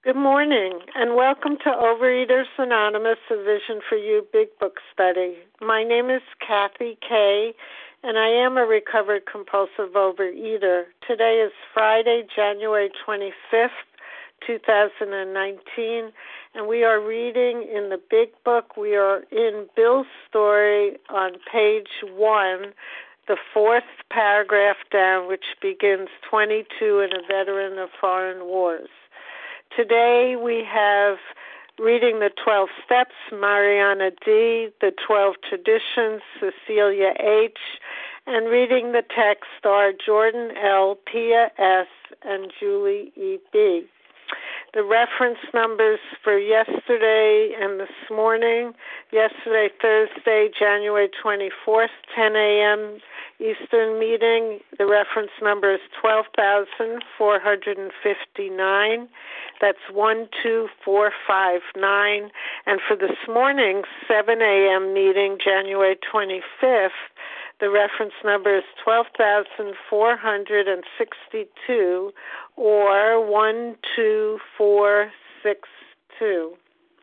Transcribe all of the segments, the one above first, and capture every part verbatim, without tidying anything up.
Good morning, and welcome to Overeaters Anonymous, a Vision for You Big Book Study. My name is Kathy Kay, and I am a recovered compulsive overeater. Today is Friday, January twenty-fifth, two thousand nineteen, and we are reading in the Big Book. We are in Bill's story on page one, the fourth paragraph down, which begins twenty-two and a veteran of foreign wars. Today we have reading the twelve Steps, Mariana D., the twelve Traditions, Cecilia H., and reading the text are Jordan L., Pia S., and Julie E. B. The reference numbers for yesterday and this morning, yesterday, Thursday, January twenty-fourth, ten a.m. Eastern meeting, the reference number is twelve thousand four hundred fifty-nine. That's one two four five nine. And for this morning's seven a.m. meeting, January twenty-fifth, the reference number is twelve thousand four hundred sixty-two or one two four six two.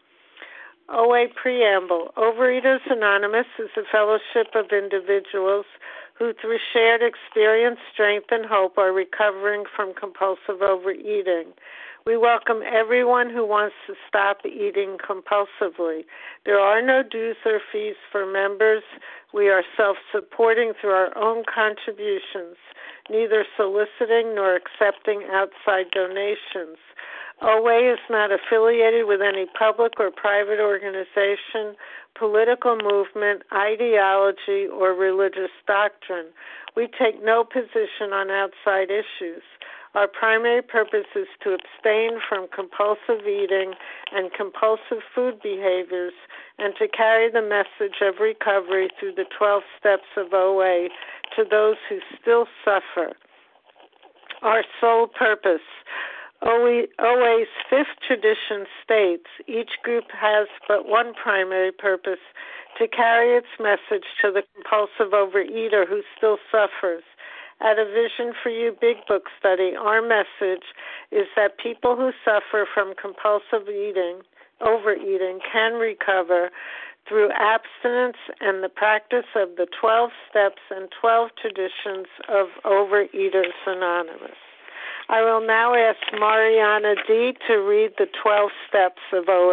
O A Preamble. Overeaters Anonymous is a fellowship of individuals who through shared experience, strength, and hope are recovering from compulsive overeating. We welcome everyone who wants to stop eating compulsively. There are no dues or fees for members. We are self-supporting through our own contributions, neither soliciting nor accepting outside donations. O A is not affiliated with any public or private organization, political movement, ideology, or religious doctrine. We take no position on outside issues. Our primary purpose is to abstain from compulsive eating and compulsive food behaviors and to carry the message of recovery through the twelve steps of O A to those who still suffer. Our sole purpose. O A's fifth tradition states each group has but one primary purpose, to carry its message to the compulsive overeater who still suffers. At a Vision for You Big Book Study, our message is that people who suffer from compulsive eating, overeating can recover through abstinence and the practice of the twelve steps and twelve traditions of Overeaters Anonymous. I will now ask Mariana D. to read the twelve steps of O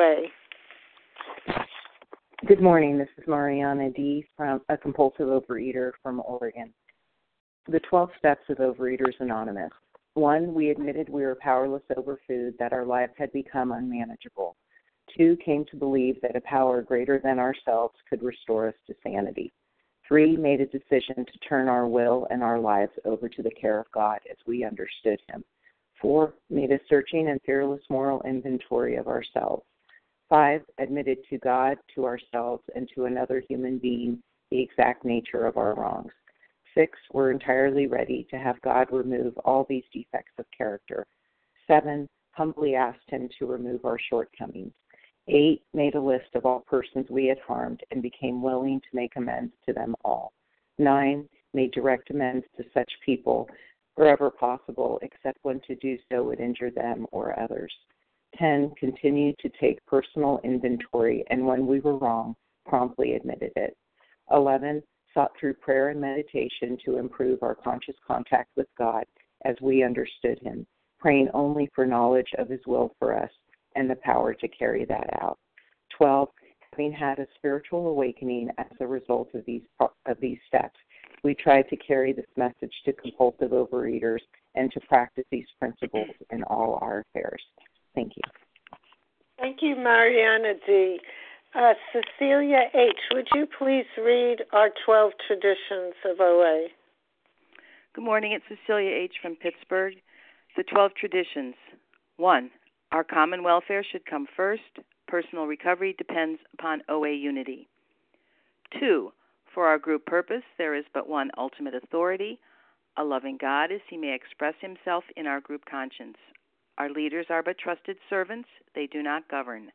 A. Good morning. This is Mariana D., from a compulsive overeater from Oregon. The twelve steps of Overeaters Anonymous. One, we admitted we were powerless over food, that our lives had become unmanageable. Two, came to believe that a power greater than ourselves could restore us to sanity. Three, made a decision to turn our will and our lives over to the care of God as we understood Him. Four, made a searching and fearless moral inventory of ourselves. Five, admitted to God, to ourselves, and to another human being the exact nature of our wrongs. Six, we're entirely ready to have God remove all these defects of character. Seven, humbly asked Him to remove our shortcomings. Eight, made a list of all persons we had harmed and became willing to make amends to them all. Nine, made direct amends to such people wherever possible, except when to do so would injure them or others. Ten, continued to take personal inventory, and when we were wrong, promptly admitted it. Eleven, sought through prayer and meditation to improve our conscious contact with God as we understood Him, praying only for knowledge of His will for us and the power to carry that out. Twelve, having had a spiritual awakening as a result of these of these steps, we tried to carry this message to compulsive overeaters and to practice these principles in all our affairs. Thank you. Thank you, Mariana D. Uh, Cecilia H., would you please read our twelve traditions of O A? Good morning. It's Cecilia H. from Pittsburgh. The twelve traditions. One, our common welfare should come first. Personal recovery depends upon O A unity. Two, for our group purpose, there is but one ultimate authority, a loving God as He may express Himself in our group conscience. Our leaders are but trusted servants. They do not govern.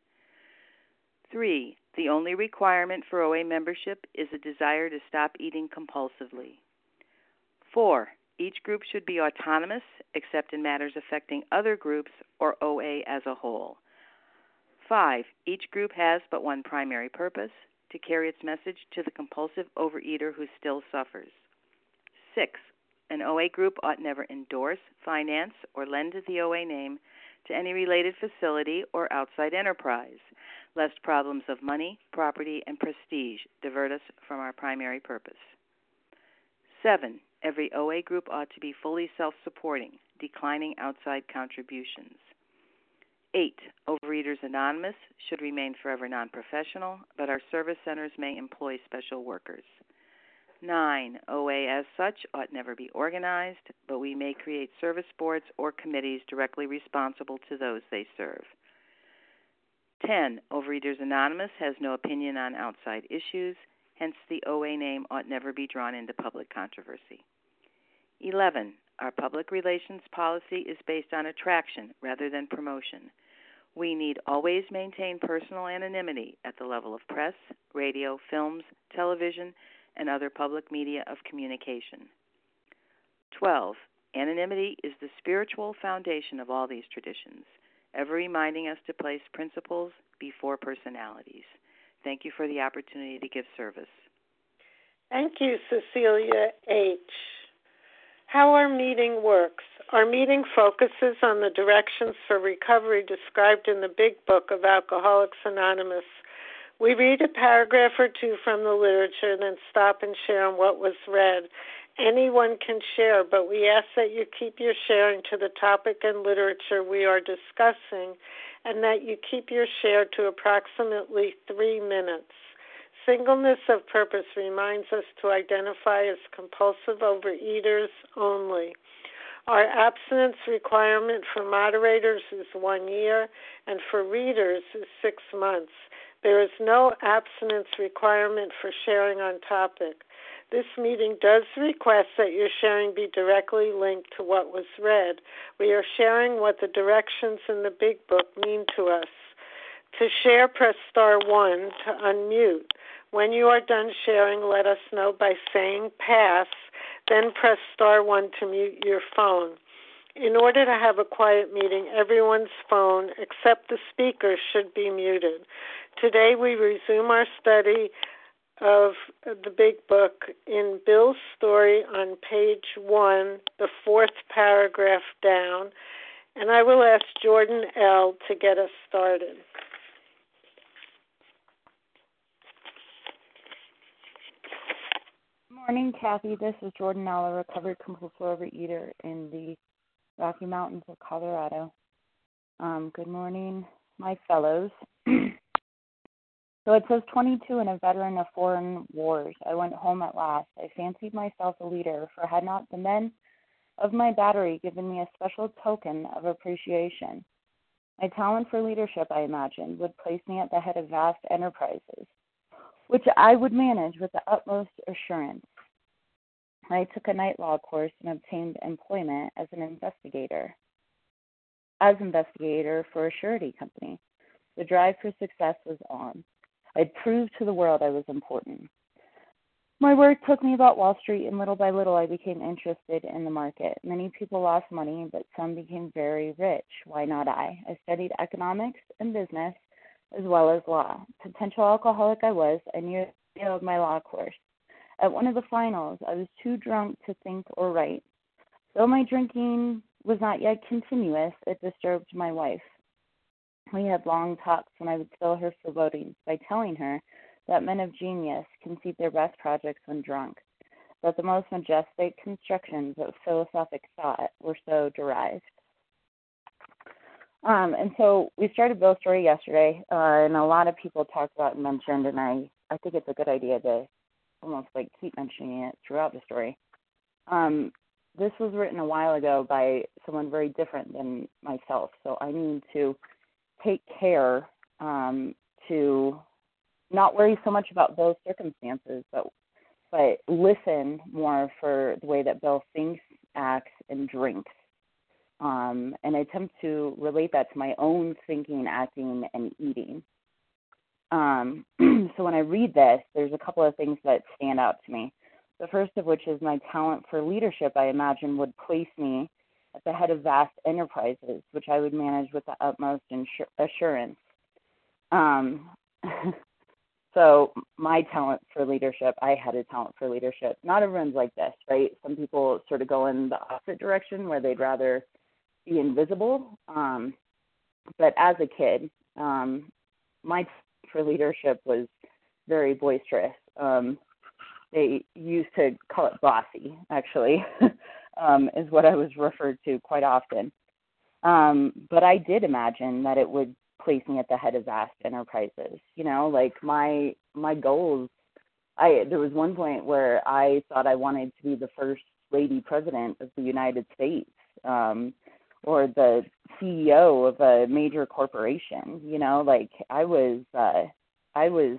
Three, the only requirement for O A membership is a desire to stop eating compulsively. Four, Each group should be autonomous, except in matters affecting other groups or O A as a whole. Five, each group has but one primary purpose, to carry its message to the compulsive overeater who still suffers. Six, an O A group ought never endorse, finance, or lend the O A name to any related facility or outside enterprise, lest problems of money, property, and prestige divert us from our primary purpose. Seven, every O A group ought to be fully self-supporting, declining outside contributions. Eight, Overeaters Anonymous should remain forever non-professional, but our service centers may employ special workers. Nine, O A as such ought never be organized, but we may create service boards or committees directly responsible to those they serve. Ten, Overeaters Anonymous has no opinion on outside issues, hence the O A name ought never be drawn into public controversy. Eleven, our public relations policy is based on attraction rather than promotion. We need always maintain personal anonymity at the level of press, radio, films, television, and other public media of communication. Twelve, anonymity is the spiritual foundation of all these traditions, ever reminding us to place principles before personalities. Thank you for the opportunity to give service. Thank you, Cecilia H. How our meeting works. Our meeting focuses on the directions for recovery described in the Big Book of Alcoholics Anonymous. We read a paragraph or two from the literature, then stop and share on what was read. Anyone can share, but we ask that you keep your sharing to the topic and literature we are discussing, and that you keep your share to approximately three minutes. Singleness of purpose reminds us to identify as compulsive overeaters only. Our abstinence requirement for moderators is one year, and for readers is six months. There is no abstinence requirement for sharing on topic. This meeting does request that your sharing be directly linked to what was read. We are sharing what the directions in the Big Book mean to us. To share, press star one to unmute. When you are done sharing, let us know by saying pass, then press star one to mute your phone. In order to have a quiet meeting, everyone's phone except the speaker should be muted. Today we resume our study of the Big Book in Bill's story on page one, the fourth paragraph down, and I will ask Jordan L. to get us started. Good morning, Kathy. This is Jordan L., a recovered compulsive overeater in the Rocky Mountains of Colorado. Um, good morning, my fellows. So it says twenty-two and a veteran of foreign wars. I went home at last. I fancied myself a leader, for had not the men of my battery given me a special token of appreciation. My talent for leadership, I imagined, would place me at the head of vast enterprises, which I would manage with the utmost assurance. I took a night law course and obtained employment as an investigator, as investigator for a surety company. The drive for success was on. I'd proved to the world I was important. My work took me about Wall Street, and little by little I became interested in the market. Many people lost money, but some became very rich. Why not I? I studied economics and business as well as law. Potential alcoholic I was, I nearly failed my law course. At one of the finals, I was too drunk to think or write. Though my drinking was not yet continuous, it disturbed my wife. We had long talks, and I would fill her forebodings by telling her that men of genius conceive their best projects when drunk, that the most majestic constructions of philosophic thought were so derived. Um, and so we started Bill's story yesterday, uh, and a lot of people talked about and mentioned, and I, I think it's a good idea to almost like keep mentioning it throughout the story. Um, this was written a while ago by someone very different than myself, so I need to take care um, to not worry so much about those circumstances, but but listen more for the way that Bill thinks, acts, and drinks. Um, and attempt to relate that to my own thinking, acting, and eating. Um, so when I read this, there's a couple of things that stand out to me. The first of which is my talent for leadership, I imagine, would place me at the head of vast enterprises, which I would manage with the utmost insur- assurance. Um, so my talent for leadership, I had a talent for leadership. Not everyone's like this, right? Some people sort of go in the opposite direction where they'd rather be invisible. Um, but as a kid, um, my talent for leadership was very boisterous. Um, they used to call it bossy, actually, um, is what I was referred to quite often. Um, but I did imagine that it would place me at the head of vast enterprises. You know, like my my goals, I there was one point where I thought I wanted to be the first lady president of the United States, um, or the C E O of a major corporation. You know, like I was, uh, I was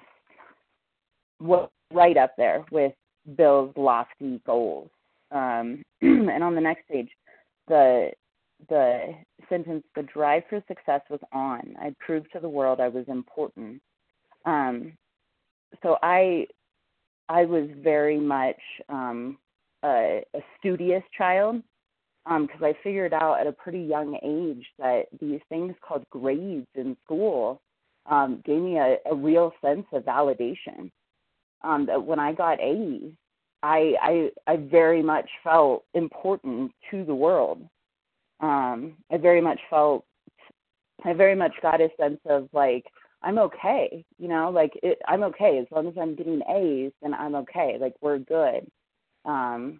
right up there with Bill's lofty goals. Um, and on the next page, the the sentence, "The drive for success was on. I proved to the world I was important." Um, so I I was very much um, a, a studious child, because um, I figured out at a pretty young age that these things called grades in school um, gave me a, a real sense of validation. Um, that when I got A's, I, I I very much felt important to the world. Um, I very much felt, I very much got a sense of like, I'm okay, you know, like it, I'm okay. As long as I'm getting A's, then I'm okay. Like we're good. Um,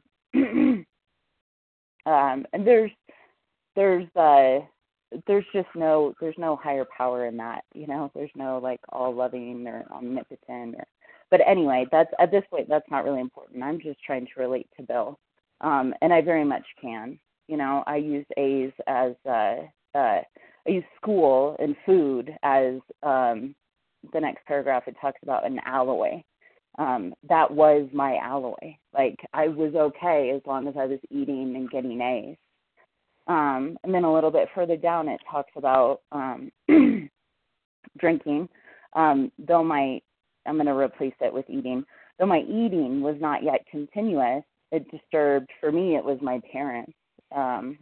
um, and there's, there's, uh, there's just no, there's no higher power in that, you know, there's no like all loving or omnipotent or, but anyway, that's, at this point, that's not really important. I'm just trying to relate to Bill. Um, and I very much can. You know, I use A's as, uh, uh, I use school and food as, um, the next paragraph, it talks about an alloy. Um, that was my alloy. Like, I was okay as long as I was eating and getting A's. Um, and then a little bit further down, it talks about um, drinking. Um, though my, I'm going to replace it with eating. Though my eating was not yet continuous, it disturbed, for me, it was my parents. Um,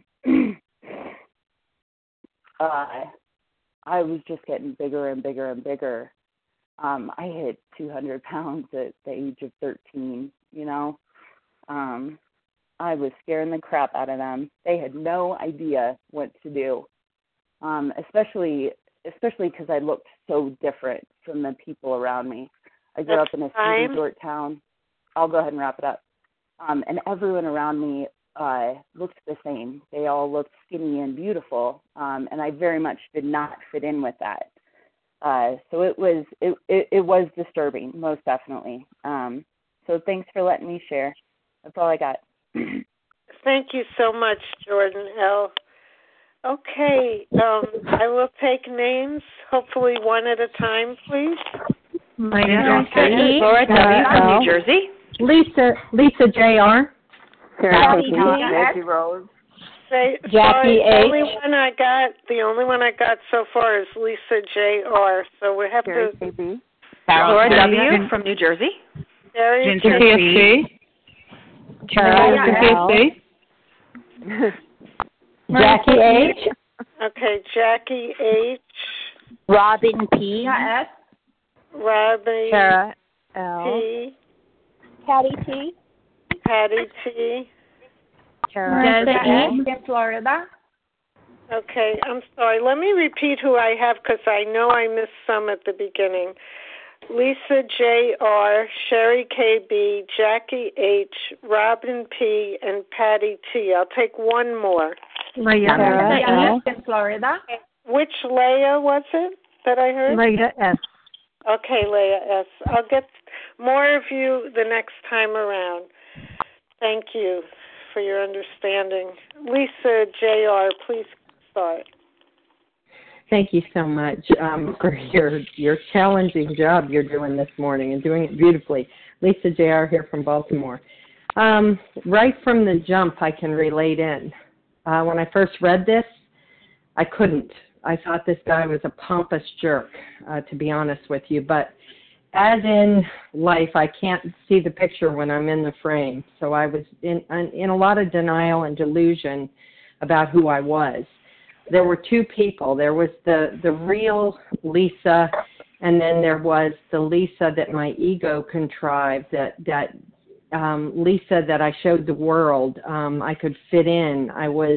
uh, I was just getting bigger and bigger and bigger. Um, I hit two hundred pounds at the age of thirteen, you know. Um, I was scaring the crap out of them. They had no idea what to do, um, especially especially because I looked so different from the people around me. I grew That's up in a ski fine. resort town. I'll go ahead and wrap it up. Um, and everyone around me uh, looked the same. They all looked skinny and beautiful, um, and I very much did not fit in with that. Uh, so it was it, it, it was disturbing, most definitely. Um, so thanks for letting me share. That's all I got. Thank you so much, Jordan L. Okay, um, I will take names, hopefully one at a time, please. My name is Laura W. from New Jersey. Lisa Lisa J R. Jackie Rose. Say, Jackie sorry, the H. only one I got, the only one I got so far is Lisa J R. So we have Jerry to. K B. Laura W. from New Jersey. Jerry Cynthia C. Cynthia C. Jackie H. Okay, Jackie H. Robin P. Robbie Tara L. T. Patty T. Patty T. Marissa E. in Florida. Okay, I'm sorry. Let me repeat who I have because I know I missed some at the beginning. Lisa J R, Sherry K B, Jackie H, Robin P, and Patty T. I'll take one more. Leah in Florida. Which Leah was it that I heard? Leah S. Okay, Leah S. I'll get more of you the next time around. Thank you for your understanding. Lisa J R, please start. Thank you so much um, for your your challenging job you're doing this morning and doing it beautifully. Lisa J R here from Baltimore. Um, right from the jump, I can relate in. Uh, when I first read this, I couldn't. I thought this guy was a pompous jerk, uh, to be honest with you. But as in life, I can't see the picture when I'm in the frame. So I was in, in a lot of denial and delusion about who I was. There were two people. There was the, the real Lisa, and then there was the Lisa that my ego contrived, that, that um, Lisa that I showed the world um, I could fit in. I was,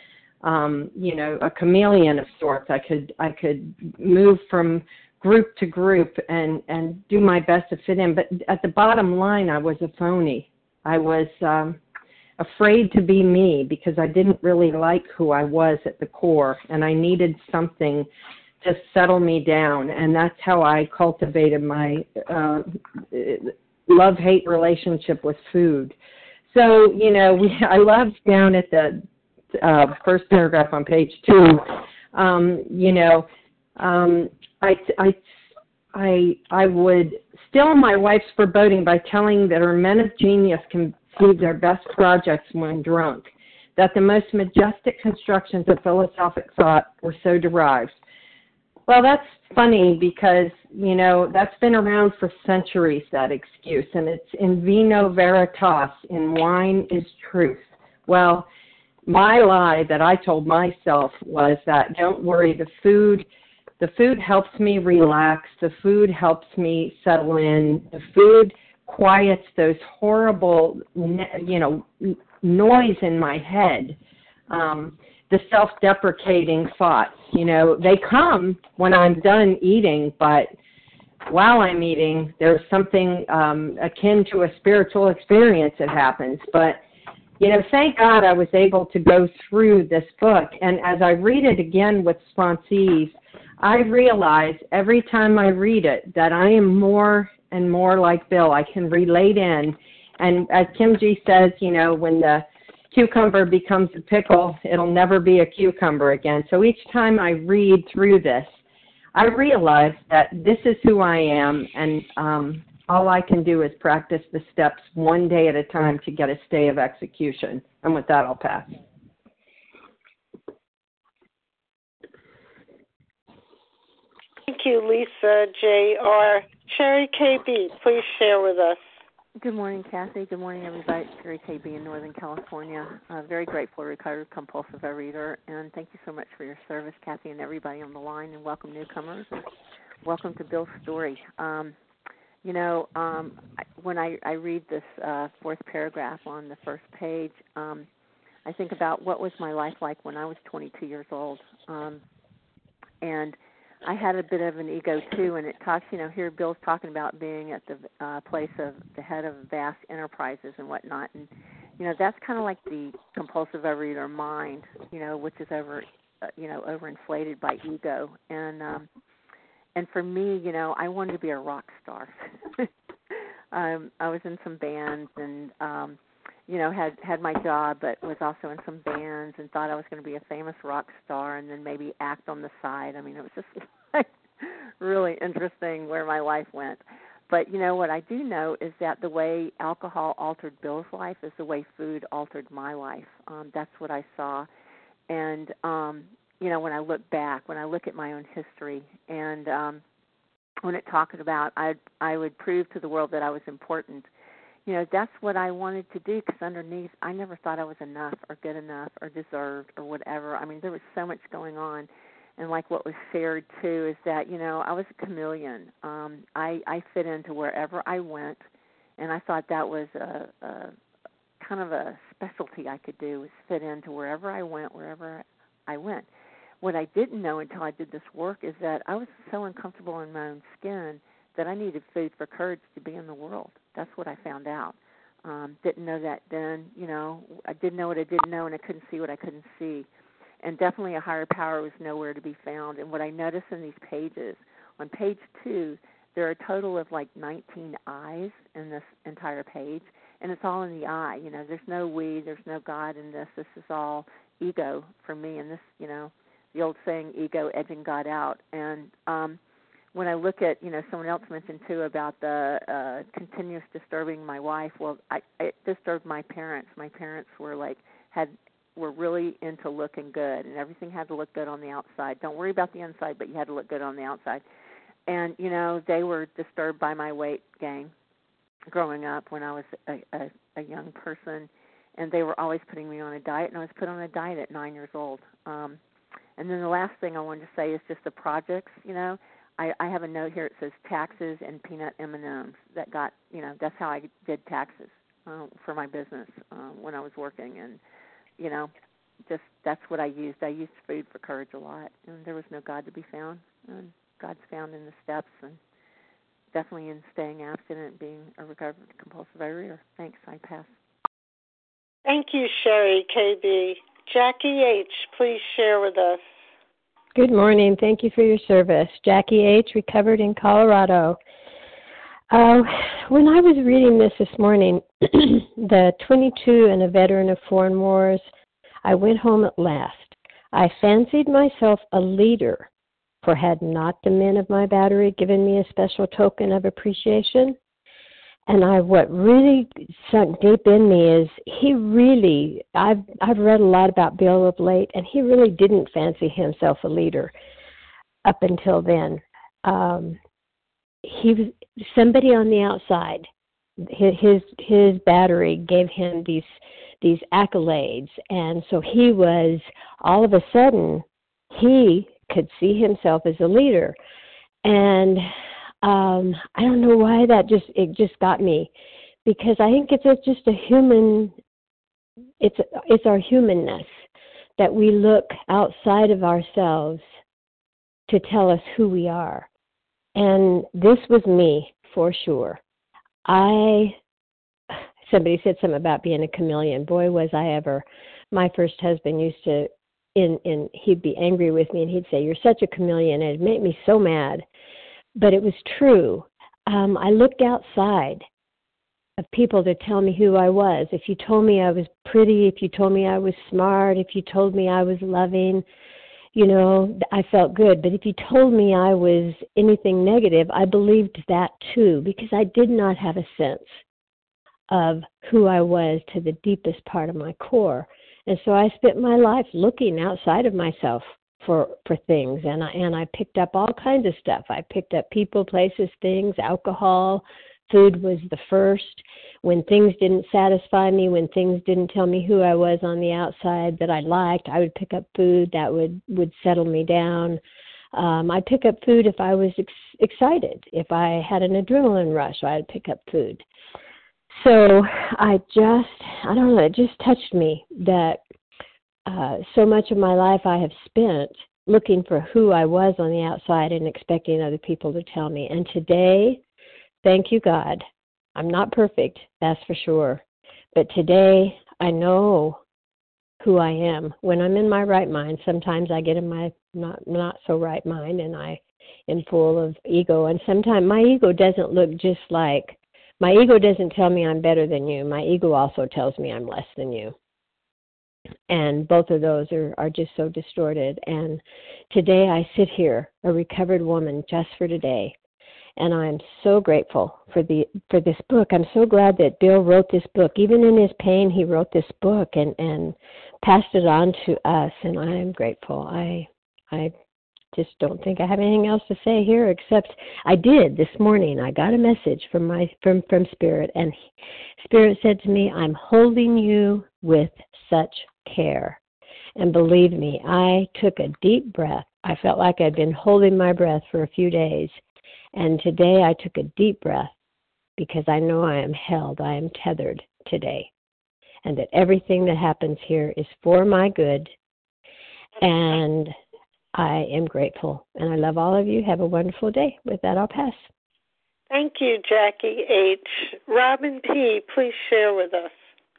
um, you know, a chameleon of sorts. I could I could move from group to group and, and do my best to fit in. But at the bottom line, I was a phony. I was um, afraid to be me because I didn't really like who I was at the core, and I needed something to settle me down. And that's how I cultivated my uh, love-hate relationship with food. So, you know, we, I loved down at the uh, first paragraph on page two, um, you know, um, I, I, I, I would still my wife's foreboding by telling that her men of genius conceive their best projects when drunk, that the most majestic constructions of philosophic thought were so derived. Well, that's funny because, you know, that's been around for centuries, that excuse, and it's in vino veritas, in wine is truth. Well, my lie that I told myself was that, don't worry, the food, the food helps me relax, the food helps me settle in, the food quiets those horrible, you know, noise in my head. Um, the self-deprecating thoughts, you know, they come when I'm done eating, but while I'm eating, there's something um, akin to a spiritual experience that happens. But, you know, thank God I was able to go through this book. And as I read it again with sponsees, I realize every time I read it that I am more and more like Bill. I can relate in. And as Kim G says, you know, when the cucumber becomes a pickle, it'll never be a cucumber again. So each time I read through this, I realize that this is who I am, and um, all I can do is practice the steps one day at a time to get a stay of execution. And with that, I'll pass. Thank you, Lisa J R Sherry K B, please share with us. Good morning, Kathy. Good morning, everybody. It's Sherry K B in Northern California. Uh, very grateful, recovered compulsive overeater, and thank you so much for your service, Kathy, and everybody on the line, and welcome newcomers, and welcome to Bill's story. Um, you know, um, when I, I read this uh, fourth paragraph on the first page, um, I think about what was my life like when I was twenty-two years old, um, and I had a bit of an ego, too, and it talks, you know, here Bill's talking about being at the uh, place of the head of vast enterprises and whatnot, and, you know, that's kind of like the compulsive overeater mind, you know, which is over, uh, you know, overinflated by ego, and um, and for me, you know, I wanted to be a rock star. um, I was in some bands and, um, you know, had, had my job, but was also in some bands and thought I was going to be a famous rock star and then maybe act on the side. I mean, it was just like really interesting where my life went. But, you know, what I do know is that the way alcohol altered Bill's life is the way food altered my life. Um, that's what I saw. And, um, you know, when I look back, when I look at my own history and um, when it talked about I I would prove to the world that I was important, you know, that's what I wanted to do, because underneath, I never thought I was enough or good enough or deserved or whatever. I mean, there was so much going on. And like what was shared, too, is that, you know, I was a chameleon. Um, I, I fit into wherever I went, and I thought that was a, a kind of a specialty I could do, was fit into wherever I went, wherever I went. What I didn't know until I did this work is that I was so uncomfortable in my own skin that I needed food for courage to be in the world. That's what I found out. Um, didn't know that then, you know. I didn't know what I didn't know, and I couldn't see what I couldn't see. And definitely a higher power was nowhere to be found. And what I noticed in these pages, on page two, there are a total of like nineteen I's in this entire page, and it's all in the I. You know, there's no we, there's no God in this. This is all ego for me, and this, you know, the old saying, ego edging God out. And um, when I look at, you know, someone else mentioned, too, about the uh, continuous disturbing my wife, well, I, it disturbed my parents. My parents were like, had were really into looking good, and everything had to look good on the outside. Don't worry about the inside, but you had to look good on the outside. and, you know, they were disturbed by my weight gain growing up when I was a, a, a young person, and they were always putting me on a diet, and I was put on a diet at nine years old. Um, and then the last thing I wanted to say is just the projects, you know. I, I have a note here. It says taxes and peanut M and M's. That got, you know, that's how I did taxes uh, for my business uh, when I was working. And, you know, just that's what I used. I used food for courage a lot. And there was no God to be found. And God's found in the steps and definitely in staying abstinent and being a recovered compulsive overeater. Thanks. I pass. Thank you, Sherry K B. Jackie H., please share with us. Good morning. Thank you for your service. Jackie H., recovered in Colorado. Uh, when I was reading this this morning, the twenty-two and a veteran of foreign wars, I went home at last. I fancied myself a leader, for had not the men of my battery given me a special token of appreciation? And I, what really sunk deep in me is he really, I've I've read a lot about Bill of late, and he really didn't fancy himself a leader up until then. Um, he was somebody on the outside. His his, his battery gave him these these accolades, and so he was all of a sudden he could see himself as a leader, and. Um, I don't know why that just it just got me, because I think it's a, just a human. It's it's our humanness that we look outside of ourselves to tell us who we are, and this was me for sure. I somebody said something about being a chameleon. Boy, was I ever! My first husband used to, in in he'd be angry with me and he'd say, "You're such a chameleon," and it'd make me so mad. But it was true. Um, I looked outside of people to tell me who I was. If you told me I was pretty, if you told me I was smart, if you told me I was loving, you know, I felt good. But if you told me I was anything negative, I believed that too, because I did not have a sense of who I was to the deepest part of my core. And so I spent my life looking outside of myself for for things, and I and I picked up all kinds of stuff. I picked up people, places, things, alcohol, food was the first. When things didn't satisfy me, when things didn't tell me who I was on the outside that I liked, I would pick up food that would, would settle me down. Um, I'd pick up food if I was ex- excited. If I had an adrenaline rush, I'd pick up food. So I just, I don't know, it just touched me that Uh, so much of my life I have spent looking for who I was on the outside and expecting other people to tell me. And today, thank you, God, I'm not perfect, that's for sure. But today, I know who I am. When I'm in my right mind, sometimes I get in my not not so right mind and I am full of ego. And sometimes my ego doesn't look just like, my ego doesn't tell me I'm better than you. My ego also tells me I'm less than you. And both of those are, are just so distorted. And today I sit here, a recovered woman, just for today. And I'm so grateful for the for this book. I'm so glad that Bill wrote this book. Even in his pain, he wrote this book and, and passed it on to us. And I am grateful. I I just don't think I have anything else to say here, except I did this morning. I got a message from my from, from Spirit. And Spirit said to me, I'm holding you with such care. And believe me, I took a deep breath. I felt like I'd been holding my breath for a few days. And today I took a deep breath because I know I am held, I am tethered today. And that everything that happens here is for my good. And I am grateful. And I love all of you. Have a wonderful day. With that, I'll pass. Thank you, Jackie H. Robin P., please share with us.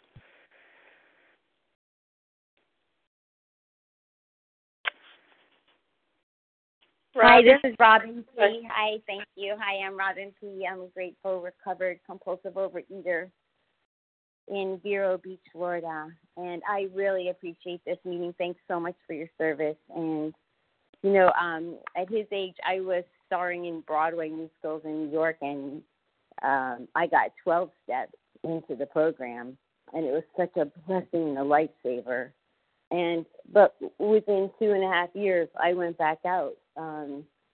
Hi, this is Robin P. Hi, thank you. Hi, I'm Robin P. I'm a grateful, recovered, compulsive overeater in Vero Beach, Florida. And I really appreciate this meeting. Thanks so much for your service. And, you know, um, at his age, I was starring in Broadway musicals in New York, and um, I got twelve steps into the program. And it was such a blessing and a lifesaver. And but within two and a half years, I went back out. Um,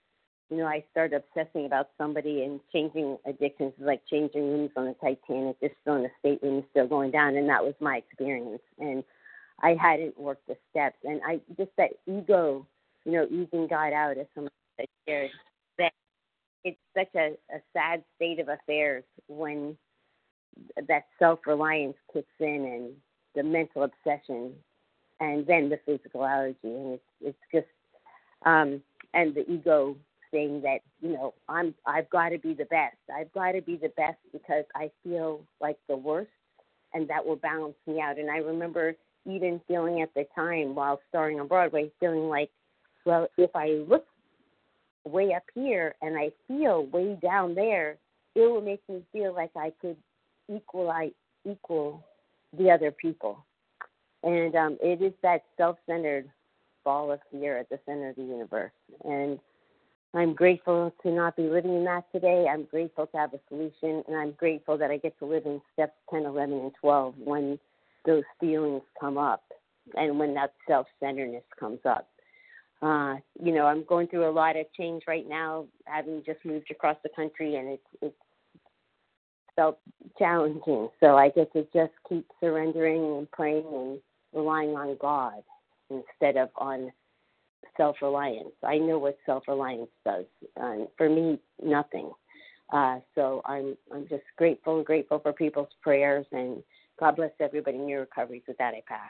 you know, I started obsessing about somebody and changing addictions, like changing rooms on the Titanic, just filling the stateroom, still going down, and that was my experience. And I hadn't worked the steps, and I just that ego, you know, easing God out, as someone shared, that it's such a, a sad state of affairs when that self-reliance kicks in and the mental obsession, and then the physical allergy, and it's it's just um, and the ego saying that, you know, I'm I've got to be the best. I've got to be the best because I feel like the worst, and that will balance me out. And I remember even feeling at the time while starring on Broadway, feeling like, well, if I look way up here and I feel way down there, it will make me feel like I could equalize equal the other people. And um, it is that self-centered ball of fear at the center of the universe. And I'm grateful to not be living in that today. I'm grateful to have a solution, and I'm grateful that I get to live in steps ten, eleven, and twelve when those feelings come up and when that self-centeredness comes up. Uh, you know, I'm going through a lot of change right now, having just moved across the country, and it's, it's felt challenging. So I get to just keep surrendering and praying and relying on God instead of on self-reliance. I know what self-reliance does. Um, for me, nothing. Uh, so I'm I'm just grateful and grateful for people's prayers, and God bless everybody in your recoveries. With that, I pass.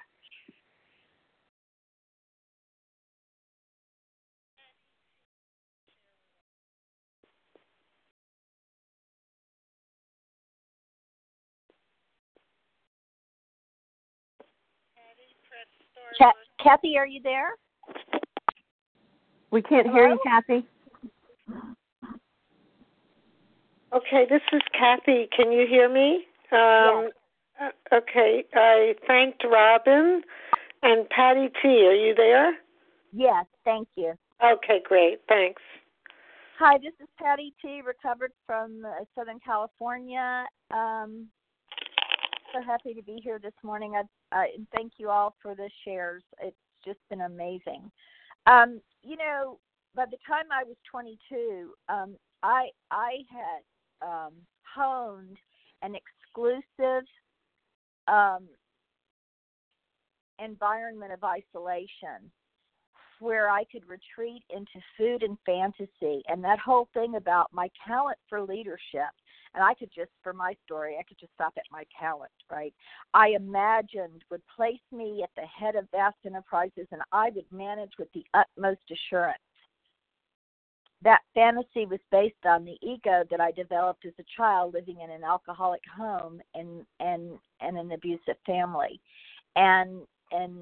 Kathy, are you there? We can't Hello? hear you, Kathy. Okay, this is Kathy. Can you hear me? Um, yes. Uh, okay, I thanked Robin and Patty T. Are you there? Yes, thank you. Okay, great. Thanks. Hi, this is Patty T., recovered from uh, Southern California. Um, so happy to be here this morning. I, uh, and thank you all for the shares. It's just been amazing. Um, you know, by the time I was twenty-two, um, I I had um, honed an exclusive um, environment of isolation where I could retreat into food and fantasy, and that whole thing about my talent for leadership. And I could just, for my story, I could just stop at my talent, right? I imagined would place me at the head of vast enterprises, and I would manage with the utmost assurance. That fantasy was based on the ego that I developed as a child living in an alcoholic home and and, and an abusive family. And, and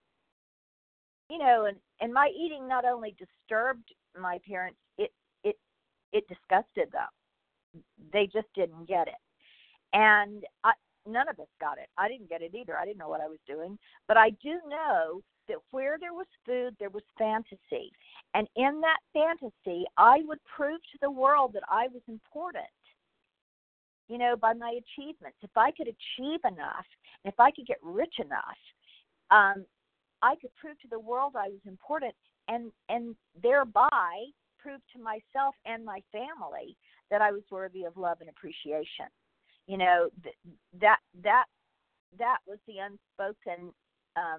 you know, and, and my eating not only disturbed my parents, it it it disgusted them. They just didn't get it. And I, none of us got it. I didn't get it either. I didn't know what I was doing. But I do know that where there was food, there was fantasy. And in that fantasy, I would prove to the world that I was important, you know, by my achievements. If I could achieve enough, if I could get rich enough, um, I could prove to the world I was important, and, and thereby prove to myself and my family that I was worthy of love and appreciation. You know, th- that that that was the unspoken um,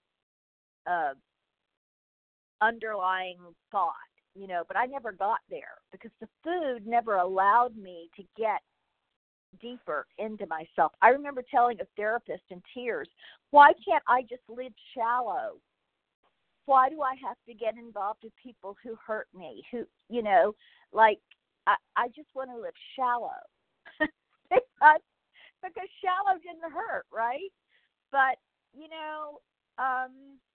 uh, underlying thought, you know, but I never got there because the food never allowed me to get deeper into myself. I remember telling a therapist in tears, why can't I just live shallow? Why do I have to get involved with people who hurt me, who, you know, like, I, I just want to live shallow because, because shallow didn't hurt, right? But, you know, um,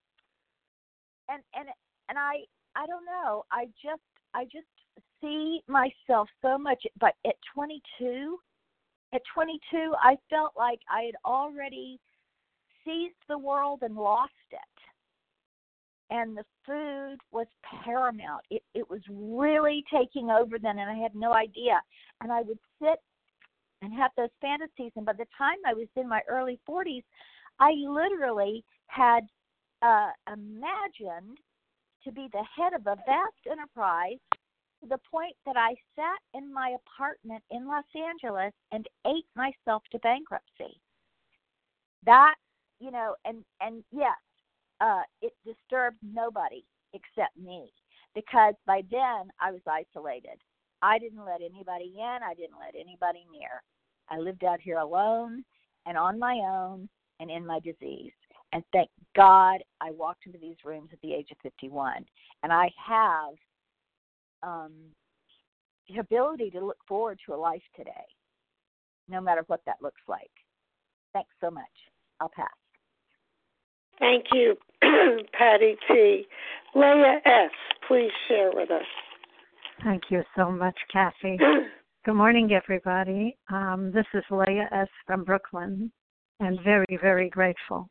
and, and, and I, I don't know, I just, I just see myself so much, but at twenty-two, at twenty-two, I felt like I had already seized the world and lost it. And the food was paramount. It it was really taking over then, and I had no idea. And I would sit and have those fantasies, and by the time I was in my early forties, I literally had uh, imagined to be the head of a vast enterprise to the point that I sat in my apartment in Los Angeles and ate myself to bankruptcy. That, you know, and, and yes, uh, it disturbed nobody except me, because by then I was isolated. I didn't let anybody in. I didn't let anybody near. I lived out here alone and on my own and in my disease. And thank God I walked into these rooms at the age of fifty-one. And I have um, the ability to look forward to a life today, no matter what that looks like. Thanks so much. I'll pass. Thank you, Patty T. Leah S., please share with us. Thank you so much, Kathy. Good morning, everybody. Um, this is Leah S. from Brooklyn, and very, very grateful.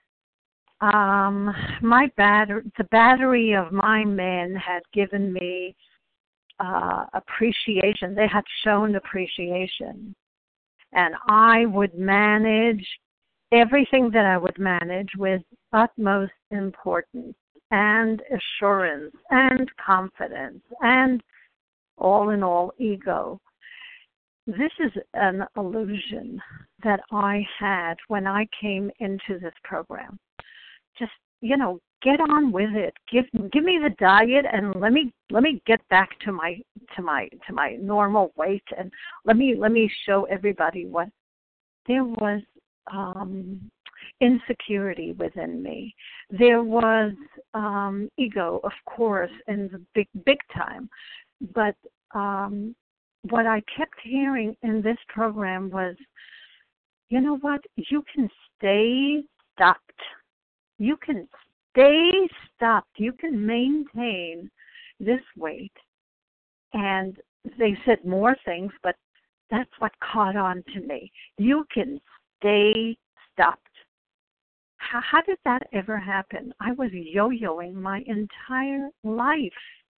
Um, my batter- the battery of my men had given me uh, appreciation. They had shown appreciation, and I would manage everything that I would manage with utmost importance and assurance and confidence and, all in all, ego. This is an illusion that I had when I came into this program. Just, you know, get on with it. Give give me the diet and let me let me get back to my to my to my normal weight, and let me let me show everybody what there was. Um, insecurity within me. There was um, ego, of course, in the big, big time. But um, what I kept hearing in this program was, you know what? You can stay stopped. You can stay stopped. You can maintain this weight. And they said more things, but that's what caught on to me. You can stay stopped. How, how did that ever happen? I was yo-yoing my entire life.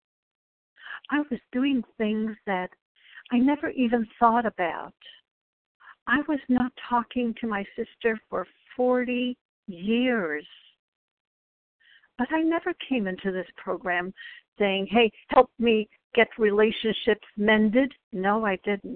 I was doing things that I never even thought about. I was not talking to my sister for forty years. But I never came into this program saying, hey, help me get relationships mended. No, I didn't.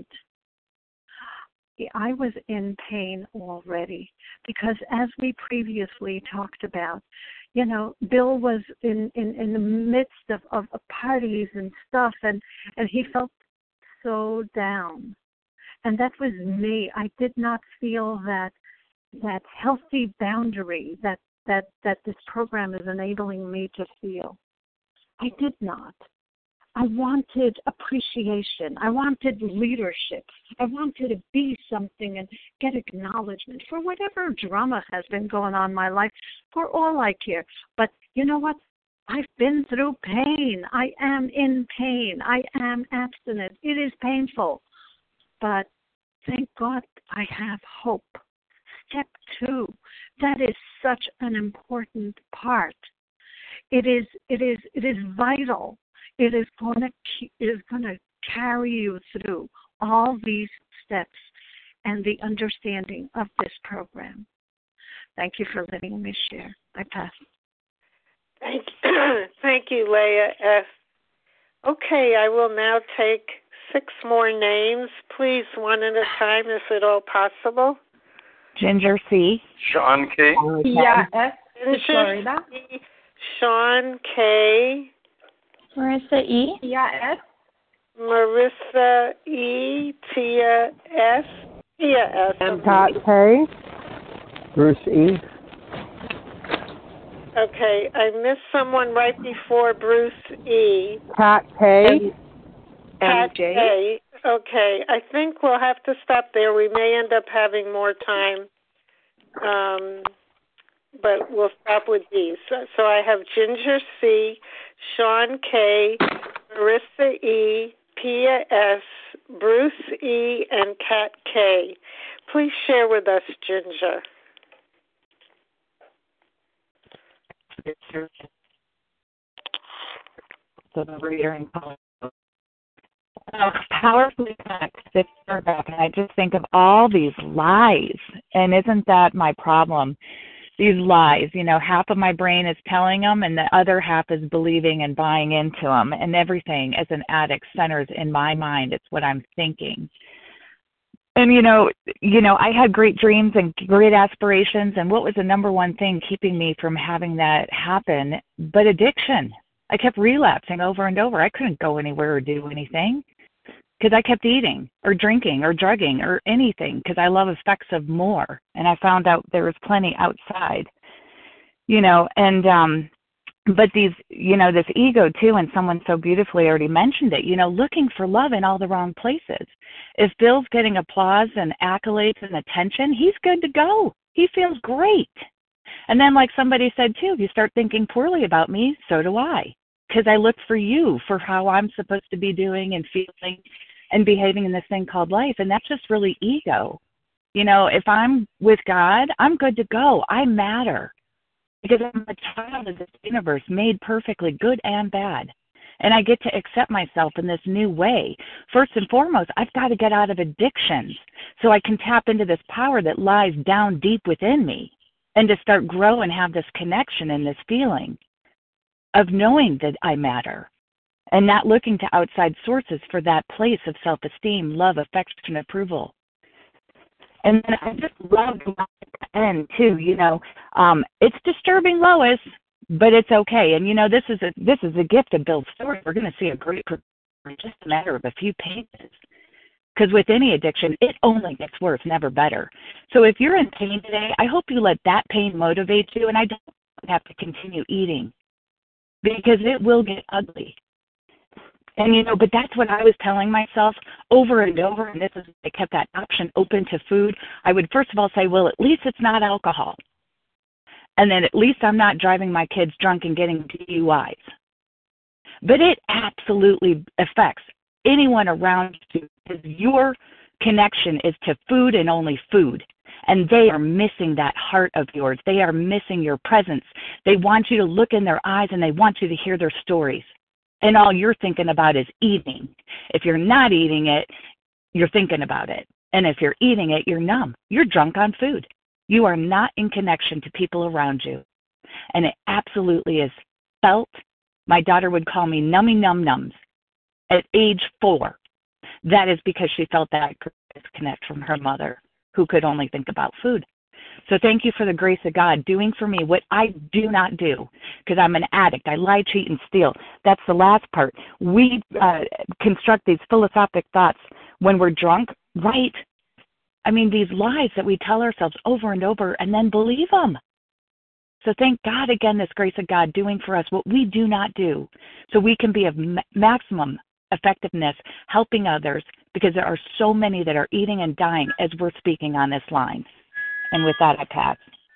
I was in pain already because, as we previously talked about, you know, Bill was in, in, in the midst of, of, of parties and stuff, and, and he felt so down. And that was me. I did not feel that that healthy boundary that, that, that this program is enabling me to feel. I did not. I wanted appreciation. I wanted leadership. I wanted to be something and get acknowledgement for whatever drama has been going on in my life, for all I care. But you know what? I've been through pain. I am in pain. I am abstinent. It is painful. But thank God I have hope. Step two, that is such an important part. It is, it is, it is vital. It is going to it is going to carry you through all these steps and the understanding of this program. Thank you for letting me share. I pass. Thank you, thank you, Leah S. Okay, I will now take six more names, please, one at a time, if at all possible. Ginger C. Sean K. Yeah, S. Ginger Florida. C. Sean K. Marissa E. Tia S. Marissa E. Tia S. Tia S. And Pat K. Bruce E. Okay, I missed someone right before Bruce E. Pat K. Pat K. Okay, I think we'll have to stop there. We may end up having more time, um, but we'll stop with these. So, so I have Ginger C., Sean K., Marissa E., Pia S., Bruce E., and Kat K. Please share with us, Ginger. Uh, powerfully connect six back, and I just think of all these lies, and isn't that my problem? these lies. You know, half of my brain is telling them, and the other half is believing and buying into them. And everything, as an addict, centers in my mind. It's what I'm thinking. And you know, you know, I had great dreams and great aspirations. And what was the number one thing keeping me from having that happen? But addiction. I kept relapsing over and over. I couldn't go anywhere or do anything because I kept eating or drinking or drugging or anything because I love effects of more. And I found out there was plenty outside, you know, and, um, but these, you know, this ego too, and someone so beautifully already mentioned it, you know, looking for love in all the wrong places. If Bill's getting applause and accolades and attention, he's good to go. He feels great. And then like somebody said too, if you start thinking poorly about me, so do I. Because I look for you for how I'm supposed to be doing and feeling and behaving in this thing called life. And that's just really ego. You know, if I'm with God, I'm good to go. I matter. Because I'm a child of this universe, made perfectly, good and bad. And I get to accept myself in this new way. First and foremost, I've got to get out of addictions so I can tap into this power that lies down deep within me and to start grow and have this connection and this feeling of knowing that I matter and not looking to outside sources for that place of self-esteem, love, affection, approval. And then I just love the end too, you know, um, it's disturbing, Lois, but it's okay. And you know, this is a this is a gift of Bill's story. We're going to see a great progression in just a matter of a few pages. Because with any addiction, it only gets worse, never better. So if you're in pain today, I hope you let that pain motivate you, and I don't have to continue eating because it will get ugly. And, you know, but that's what I was telling myself over and over, and this is, I kept that option open to food. I would first of all say, well, at least it's not alcohol. And then at least I'm not driving my kids drunk and getting D U Is. But it absolutely affects anyone around you because your connection is to food and only food. And they are missing that heart of yours. They are missing your presence. They want you to look in their eyes and they want you to hear their stories. And all you're thinking about is eating. If you're not eating it, you're thinking about it. And if you're eating it, you're numb. You're drunk on food. You are not in connection to people around you. And it absolutely is felt. My daughter would call me nummy num nums at age four. That is because she felt that disconnect from her mother, who could only think about food. So thank you for the grace of God doing for me what I do not do, because I'm an addict. I lie, cheat, and steal. That's the last part. We uh, construct these philosophic thoughts when we're drunk, right? I mean, these lies that we tell ourselves over and over and then believe them. So thank God again, this grace of God doing for us what we do not do, so we can be of ma- maximum effectiveness helping others, because there are so many that are eating and dying as we're speaking on this line. And with that, I pass.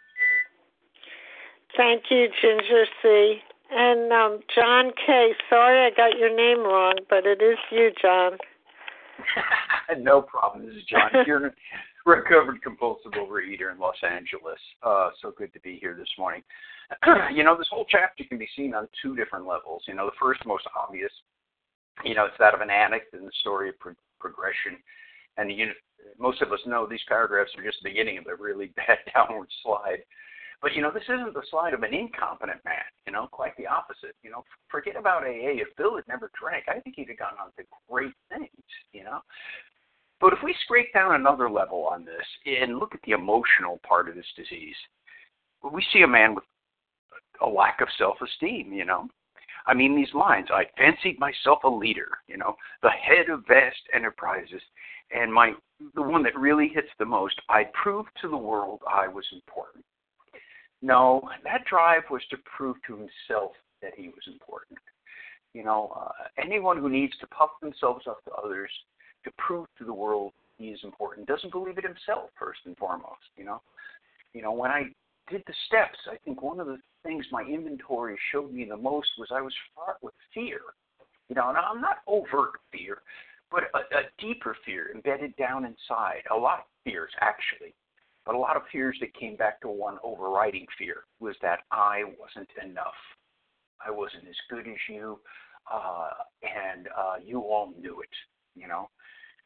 Thank you, Ginger C. And um, John K. Sorry I got your name wrong, but it is you, John. No problem. This is John. You're a recovered compulsive overeater in Los Angeles. Uh, so good to be here this morning. You know, this whole chapter can be seen on two different levels. You know, the first, most obvious, you know, it's that of an addict and the story of pro- progression. And you know, most of us know these paragraphs are just the beginning of a really bad downward slide. But, you know, this isn't the slide of an incompetent man, you know, quite the opposite. You know, forget about A A. If Bill had never drank, I think he'd have gone on to great things, you know. But if we scrape down another level on this and look at the emotional part of this disease, we see a man with a lack of self-esteem, you know. I mean, these lines, I fancied myself a leader, you know, the head of vast enterprises. And my the one that really hits the most, I proved to the world I was important. No, that drive was to prove to himself that he was important. You know, uh, anyone who needs to puff themselves up to others to prove to the world he is important doesn't believe it himself, first and foremost, you know. You know, when I did the steps, I think one of the things my inventory showed me the most was I was fraught with fear. You know, and I'm not overt fear, but a, a deeper fear embedded down inside. A lot of fears, actually. But a lot of fears that came back to one overriding fear was that I wasn't enough. I wasn't as good as you, uh, and uh, you all knew it, you know.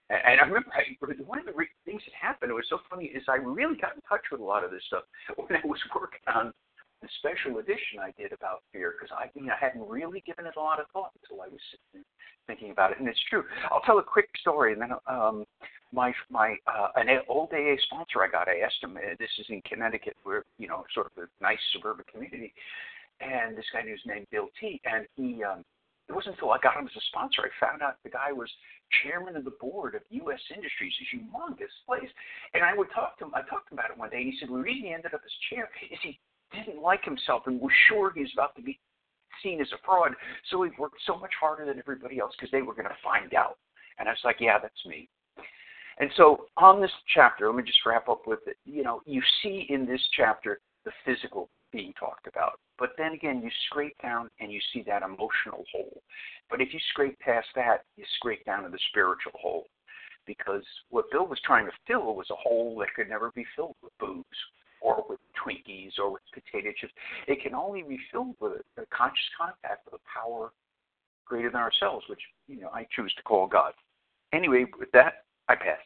And, and I remember I, one of the re- things that happened, it was so funny, is I really got in touch with a lot of this stuff when I was working on the special edition I did about fear, because I, you know, I hadn't really given it a lot of thought until I was sitting thinking about it. And it's true. I'll tell a quick story, and then um, my my uh, an old A A sponsor I got, I asked him. Uh, this is in Connecticut, where you know, sort of a nice suburban community, and this guy was named Bill T. And he, um, it wasn't until I got him as a sponsor I found out the guy was chairman of the board of U S Industries, this humongous place. And I would talk to him. I talked to him about it one day, and he said, "The reason he ended up as chair is he didn't like himself and was sure he was about to be seen as a fraud, so he worked so much harder than everybody else because they were going to find out." And I was like, yeah, that's me. And so on this chapter, let me just wrap up with it. You know, you see in this chapter the physical being talked about, but then again, you scrape down and you see that emotional hole. But if you scrape past that, you scrape down to the spiritual hole, because what Bill was trying to fill was a hole that could never be filled with booze or with Twinkies or with potato chips. It can only be filled with a, a conscious contact with a power greater than ourselves, which, you know, I choose to call God. Anyway, with that, I pass.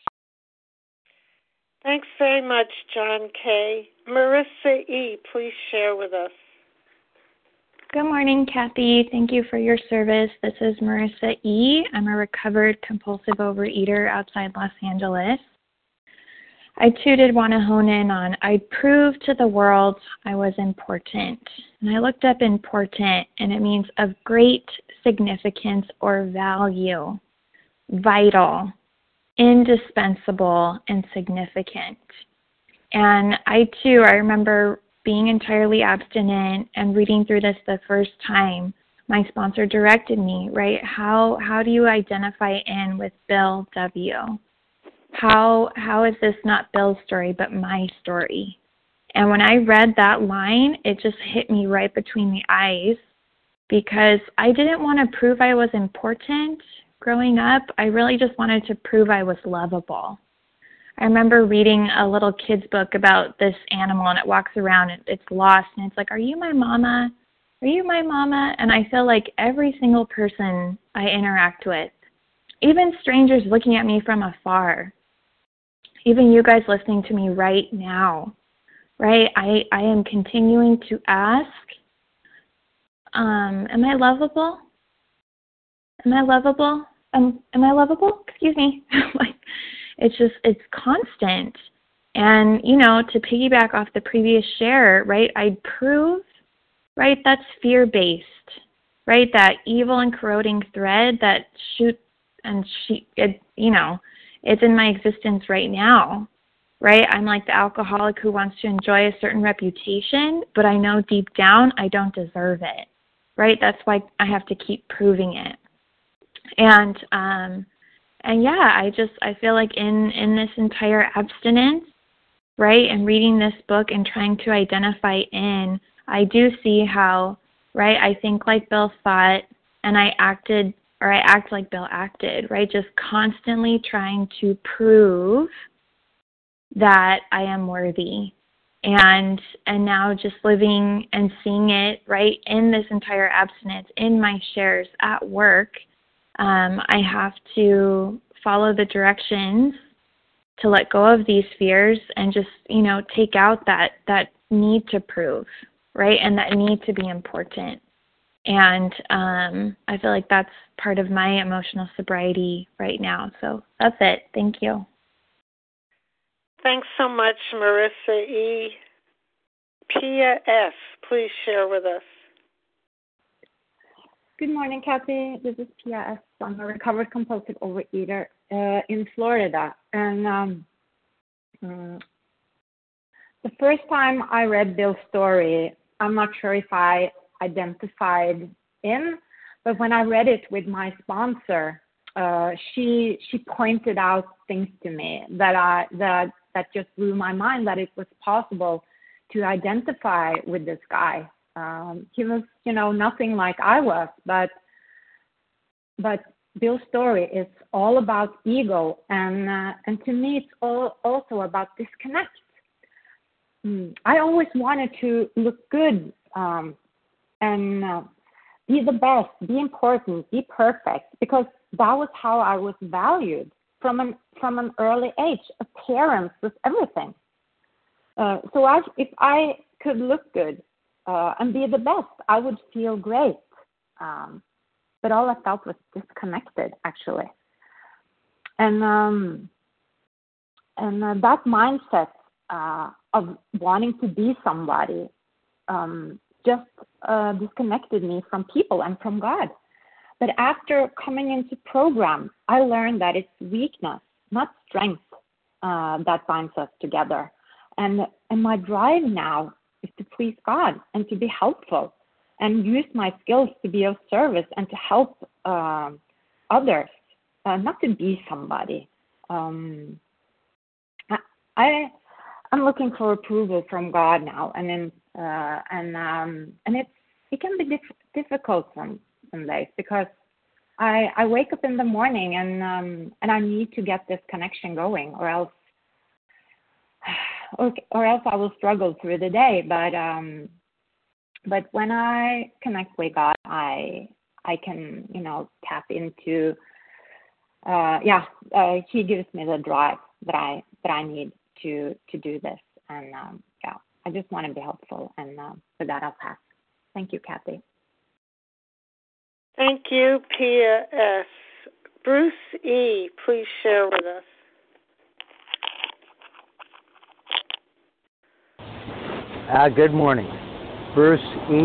Thanks very much, John K. Marissa E., please share with us. Good morning, Kathy. Thank you for your service. This is Marissa E. I'm a recovered compulsive overeater outside Los Angeles. I too did want to hone in on, I proved to the world I was important. And I looked up important, and it means of great significance or value, vital, indispensable, and significant. And I too, I remember being entirely abstinent and reading through this the first time. My sponsor directed me, right? How how do you identify in with Bill W.? How how is this not Bill's story but my story? And when I read that line, it just hit me right between the eyes, because I didn't want to prove I was important growing up. I really just wanted to prove I was lovable. I remember reading a little kid's book about this animal, and it walks around and it's lost, and it's like, "Are you my mama? Are you my mama?" And I feel like every single person I interact with, even strangers looking at me from afar, even you guys listening to me right now, right? I, I am continuing to ask, um, am I lovable? Am I lovable? Um, am I lovable? Excuse me. Like, it's just, it's constant. And, you know, to piggyback off the previous share, right, I prove, right, that's fear-based, right, that evil and corroding thread that shoots and, she, it, you know, it's in my existence right now, right? I'm like the alcoholic who wants to enjoy a certain reputation, but I know deep down I don't deserve it, right? That's why I have to keep proving it. And, um, and yeah, I just, I feel like in, in this entire abstinence, right, and reading this book and trying to identify in, I do see how, right, I think like Bill thought, and I acted, or I act like Bill acted, right, just constantly trying to prove that I am worthy. And and now just living and seeing it, right, in this entire abstinence, in my shares at work, um, I have to follow the directions to let go of these fears and just, you know, take out that, that need to prove, right, and that need to be important. And um, I feel like that's part of my emotional sobriety right now. So that's it. Thank you. Thanks so much, Marissa E. Pia F., please share with us. Good morning, Kathy. This is Pia F. I'm a recovered compulsive overeater uh, in Florida. And um, um, the first time I read Bill's story, I'm not sure if I identified in, but when I read it with my sponsor, uh, she she pointed out things to me that I that that just blew my mind, that it was possible to identify with this guy. Um, he was, you know, nothing like I was, but but Bill's story is all about ego, and uh, and to me, it's all also about disconnect. Mm. I always wanted to look good um, and uh, be the best, be important, be perfect, because that was how I was valued. from an from an early age. Appearance was everything. Uh, so I, if I could look good uh, and be the best, I would feel great. Um, but all I felt was disconnected, actually. And um, and uh, that mindset uh, of wanting to be somebody um, just uh, disconnected me from people and from God. But after coming into program, I learned that it's weakness, not strength, uh, that binds us together. And and my drive now is to please God and to be helpful and use my skills to be of service and to help uh, others, uh, not to be somebody. Um, I I'm looking for approval from God now, and then uh, and um, and it's it can be dif- difficult some some days because I I wake up in the morning and um, and I need to get this connection going, or else. Or, or else I will struggle through the day. But um, but when I connect with God, I I can you know tap into uh, yeah. Uh, he gives me the drive that I that I need to to do this, and um, yeah, I just want to be helpful. And uh, for that, I'll pass. Thank you, Kathy. Thank you, Pia S. Bruce E., please share with us. Uh, good morning. Bruce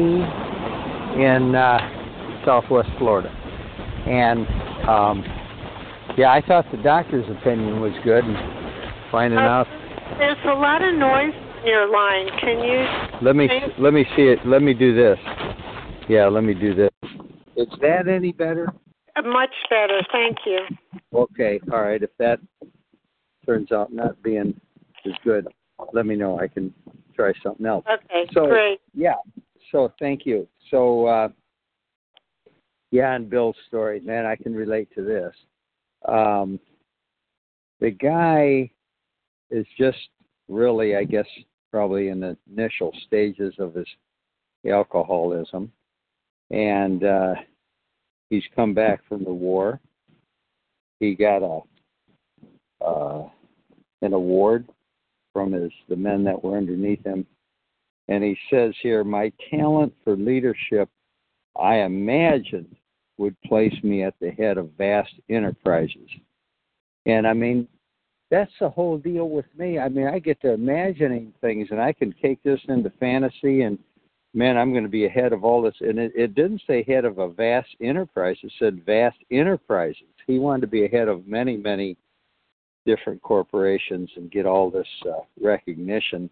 E. in uh, Southwest Florida. And, um, yeah, I thought the doctor's opinion was good. And finding uh, out... There's a lot of noise in your line. Can you... Let me, let me see it. Let me do this. Yeah, let me do this. Is that any better? Uh, much better. Thank you. Okay. All right. If that turns out not being as good, let me know. I can... try something else. Okay, so, great. Yeah, so thank you. So, uh, yeah, and Bill's story, man, I can relate to this. Um, the guy is just really, I guess, probably in the initial stages of his alcoholism, and uh, he's come back from the war. He got a uh, an award from his the men that were underneath him. And he says here, my talent for leadership, I imagined, would place me at the head of vast enterprises. And I mean, that's the whole deal with me. I mean, I get to imagining things, and I can take this into fantasy, and man, I'm going to be ahead of all this. And it, it didn't say head of a vast enterprise. It said vast enterprises. He wanted to be ahead of many, many different corporations and get all this uh, recognition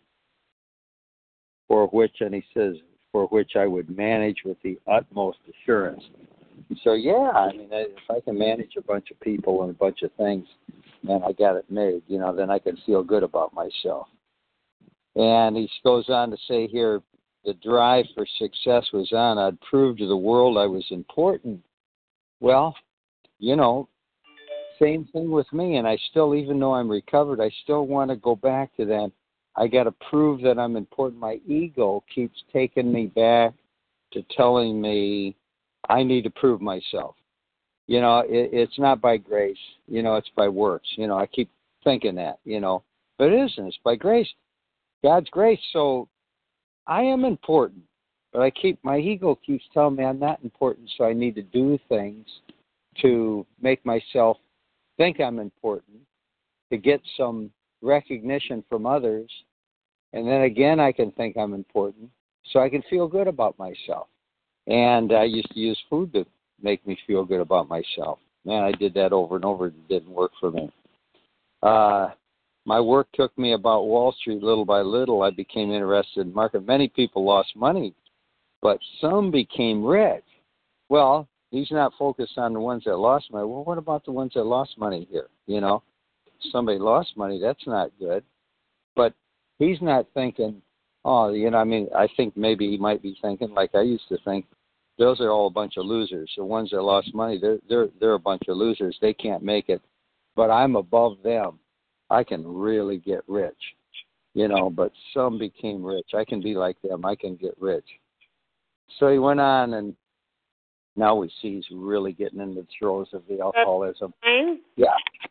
for which, and he says, for which I would manage with the utmost assurance. And so, yeah, I mean, if I can manage a bunch of people and a bunch of things, man, I got it made, you know, then I can feel good about myself. And he goes on to say here, the drive for success was on. I'd prove to the world I was important. Well, you know, same thing with me, and I still, even though I'm recovered, I still want to go back to that. I got to prove that I'm important. My ego keeps taking me back to telling me I need to prove myself. You know, it, it's not by grace. You know, it's by works. You know, I keep thinking that, you know, but it isn't. It's by grace, God's grace. So I am important, but I keep, my ego keeps telling me I'm not important, so I need to do things to make myself think I'm important, to get some recognition from others, and then again I can think I'm important, so I can feel good about myself. And I used to use food to make me feel good about myself. Man, I did that over and over. It didn't work for me. Uh, my work took me about Wall Street little by little. I became interested in market. Many people lost money, but some became rich. Well, he's not focused on the ones that lost money. Well, what about the ones that lost money here? You know, somebody lost money, that's not good. But he's not thinking, oh, you know, I mean, I think maybe he might be thinking, like I used to think, those are all a bunch of losers. The ones that lost money, they're they're they're a bunch of losers. They can't make it. But I'm above them. I can really get rich, you know. But some became rich. I can be like them. I can get rich. So he went on, and now we see he's really getting into the throes of the alcoholism. That's yeah. Thank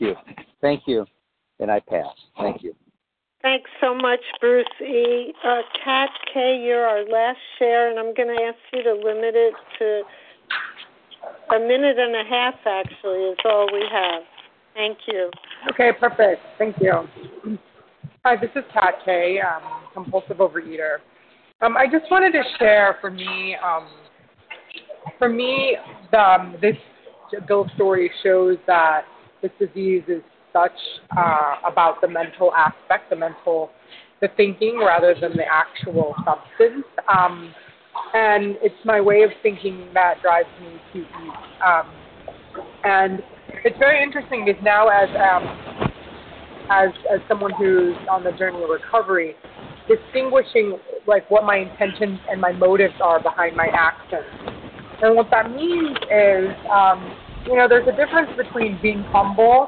you. Thank you. And I pass. Thank you. Thanks so much, Bruce E. Uh, Kat K., you're our last share, and I'm going to ask you to limit it to a minute and a half, actually, is all we have. Thank you. Okay, perfect. Thank you. Hi, this is Kat K., um, compulsive overeater. Um, I just wanted to share for me, um, for me, the, um, this Bill story shows that this disease is such uh, about the mental aspect, the mental, the thinking, rather than the actual substance. Um, and it's my way of thinking that drives me to eat. Um, and it's very interesting because now, as um, as as someone who's on the journey of recovery, distinguishing like what my intentions and my motives are behind my actions. And what that means is, um, you know, there's a difference between being humble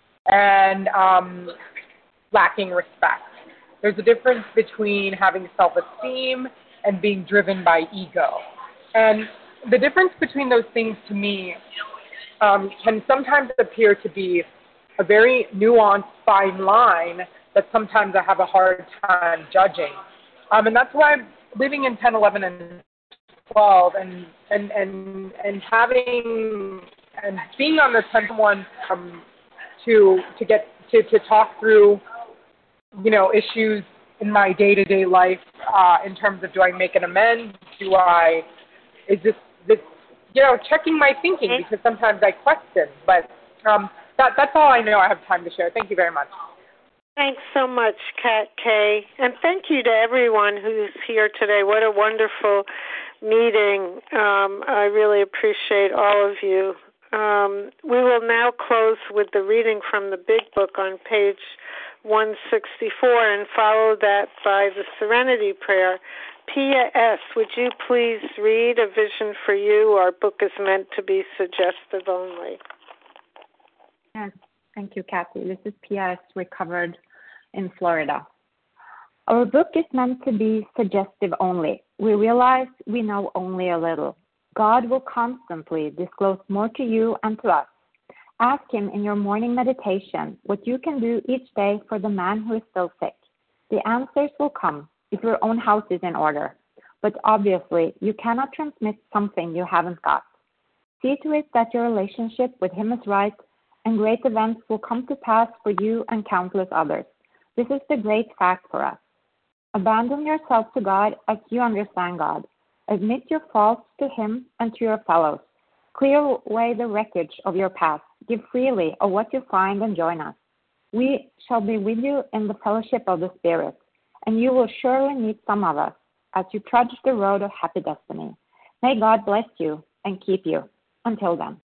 and um, lacking respect. There's a difference between having self-esteem and being driven by ego. And the difference between those things to me um, can sometimes appear to be a very nuanced, fine line that sometimes I have a hard time judging. Um, and that's why living in ten, eleven, and twelve and, and, and, and having and being on the ten one um, to to get to, to talk through, you know, issues in my day-to-day life uh, in terms of, do I make an amends? Do I, is this, this, you know, checking my thinking, because sometimes I question. But um, that, that's all I know I have time to share. Thank you very much. Thanks so much, Kat K. And thank you to everyone who's here today. What a wonderful meeting. Um, I really appreciate all of you. Um, we will now close with the reading from the Big Book on page one sixty-four and follow that by the Serenity Prayer. P S. Would you please read A Vision for You? Our book is meant to be suggestive only. Yes, thank you, Kathy. This is P S, recovered in Florida. Our book is meant to be suggestive only. We realize we know only a little. God will constantly disclose more to you and to us. Ask Him in your morning meditation what you can do each day for the man who is still sick. The answers will come if your own house is in order. But obviously, you cannot transmit something you haven't got. See to it that your relationship with Him is right, and great events will come to pass for you and countless others. This is the great fact for us. Abandon yourself to God as you understand God. Admit your faults to Him and to your fellows. Clear away the wreckage of your past. Give freely of what you find and join us. We shall be with you in the fellowship of the Spirit, and you will surely meet some of us as you trudge the road of happy destiny. May God bless you and keep you. Until then.